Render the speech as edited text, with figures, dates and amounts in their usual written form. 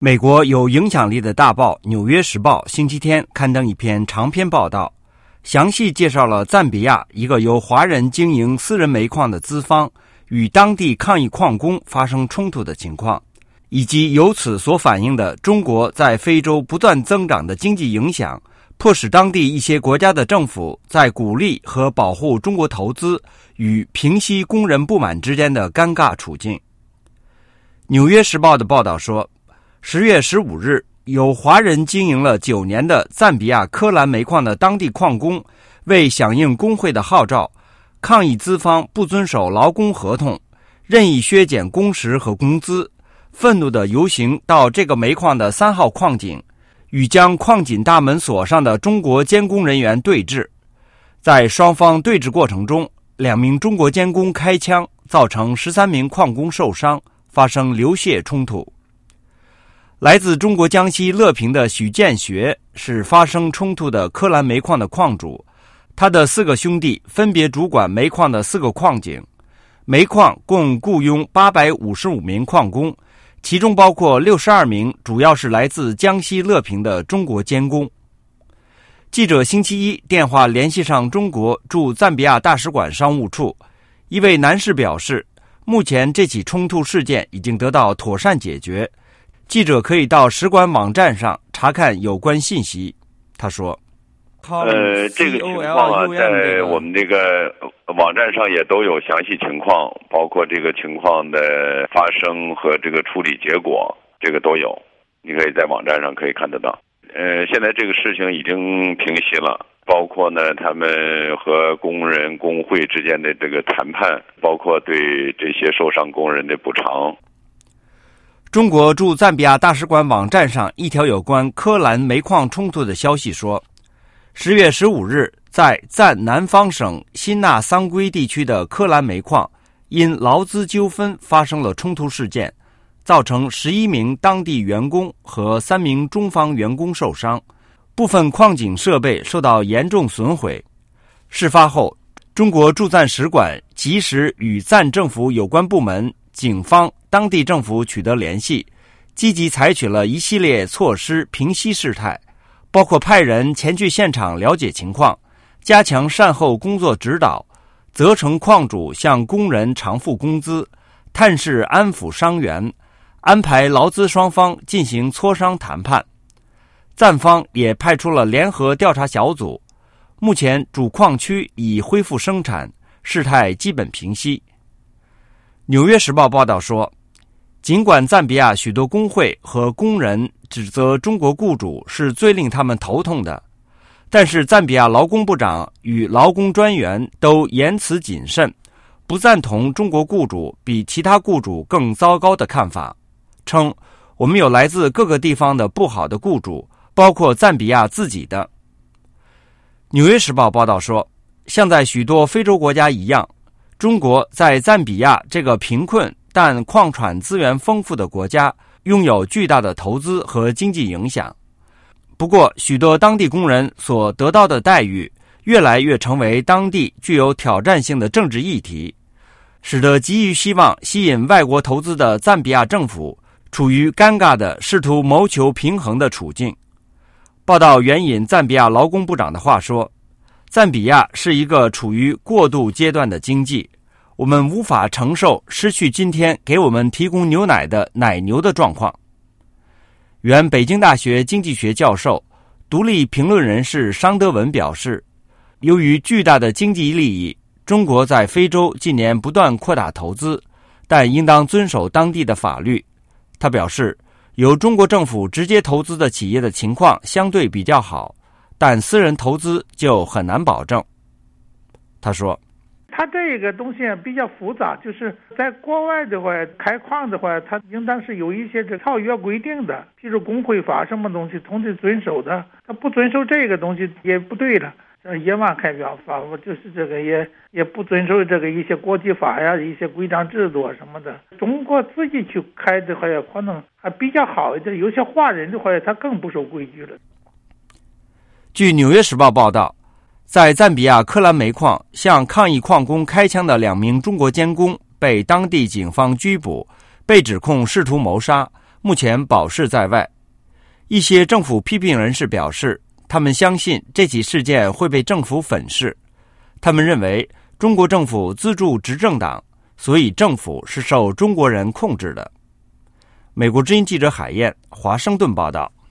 美国有影响力的大报《纽约时报》星期天刊登一篇长篇报道，详细介绍了赞比亚一个由华人经营私人煤矿的资方与当地抗议矿工发生冲突的情况，以及由此所反映的中国在非洲不断增长的经济影响，迫使当地一些国家的政府在鼓励和保护中国投资与平息工人不满之间的尴尬处境。《纽约时报》的报道说，10月15日，有华人经营了9年的赞比亚科兰煤矿的当地矿工，为响应工会的号召，抗议资方不遵守劳工合同，任意削减工时和工资，愤怒地游行到这个煤矿的3号矿井，与将矿井大门锁上的中国监工人员对峙。在双方对峙过程中，2名中国监工开枪，造成13名矿工受伤，发生流血冲突。来自中国江西乐平的许建学是发生冲突的科兰煤矿的矿主，他的4个兄弟分别主管煤矿的4个矿井，煤矿共雇佣855名矿工，其中包括62名主要是来自江西乐平的中国监工。记者星期一电话联系上中国驻赞比亚大使馆商务处，一位男士表示，目前这起冲突事件已经得到妥善解决，记者可以到使馆网站上查看有关信息。他说， 这个情况啊，在我们这个网站上也都有详细情况，包括这个情况的发生和这个处理结果，这个都有，你可以在网站上可以看得到。现在这个事情已经平息了，包括呢他们和工人工会之间的这个谈判，包括对这些受伤工人的补偿。 中国驻赞比亚大使馆网站上一条有关科兰煤矿冲突的消息说，10月15日，在赞南方省辛纳桑圭地区的科兰煤矿因劳资纠纷发生了冲突事件，造成11名当地员工和3名中方员工受伤，部分矿井设备受到严重损毁。事发后，中国驻赞使馆及时与赞政府有关部门、警方、当地政府取得联系，积极采取了一系列措施平息事态，包括派人前去现场了解情况，加强善后工作指导，责成矿主向工人偿付工资，探视安抚伤员，安排劳资双方进行磋商谈判。赞方也派出了联合调查小组，目前主矿区已恢复生产，事态基本平息。纽约时报报道说，尽管赞比亚许多工会和工人指责中国雇主是最令他们头痛的，但是赞比亚劳工部长与劳工专员都言辞谨慎，不赞同中国雇主比其他雇主更糟糕的看法，称我们有来自各个地方的不好的雇主，包括赞比亚自己的。纽约时报报道说，像在许多非洲国家一样，中国在赞比亚这个贫困但矿产资源丰富的国家拥有巨大的投资和经济影响。不过，许多当地工人所得到的待遇越来越成为当地具有挑战性的政治议题，使得急于希望吸引外国投资的赞比亚政府处于尴尬的试图谋求平衡的处境。报道援引赞比亚劳工部长的话说，赞比亚是一个处于过渡阶段的经济，我们无法承受失去今天给我们提供牛奶的奶牛的状况。原北京大学经济学教授、独立评论人士商德文表示，由于巨大的经济利益，中国在非洲近年不断扩大投资，但应当遵守当地的法律。他表示，由中国政府直接投资的企业的情况相对比较好，但私人投资就很难保证。他说， 它这个东西比较复杂，就是在国外的话，开矿的话，它应当是有一些这条约规定的，譬如工会法什么东西总得遵守的，它不遵守这个东西也不对了。野马开表法，我就是这个也不遵守这个一些国际法呀、一些规章制度什么的。中国自己去开的话，可能还比较好一点，有些华人的话，他更不守规矩了。 据《纽约时报》报道，在赞比亚科兰煤矿向抗议矿工开枪的2名中国监工被当地警方拘捕，被指控试图谋杀， 目前保释在外。一些政府批评人士表示，他们相信这起事件会被政府粉饰。他们认为中国政府资助执政党，所以政府是受中国人控制的。美国之音记者海燕，华盛顿报道。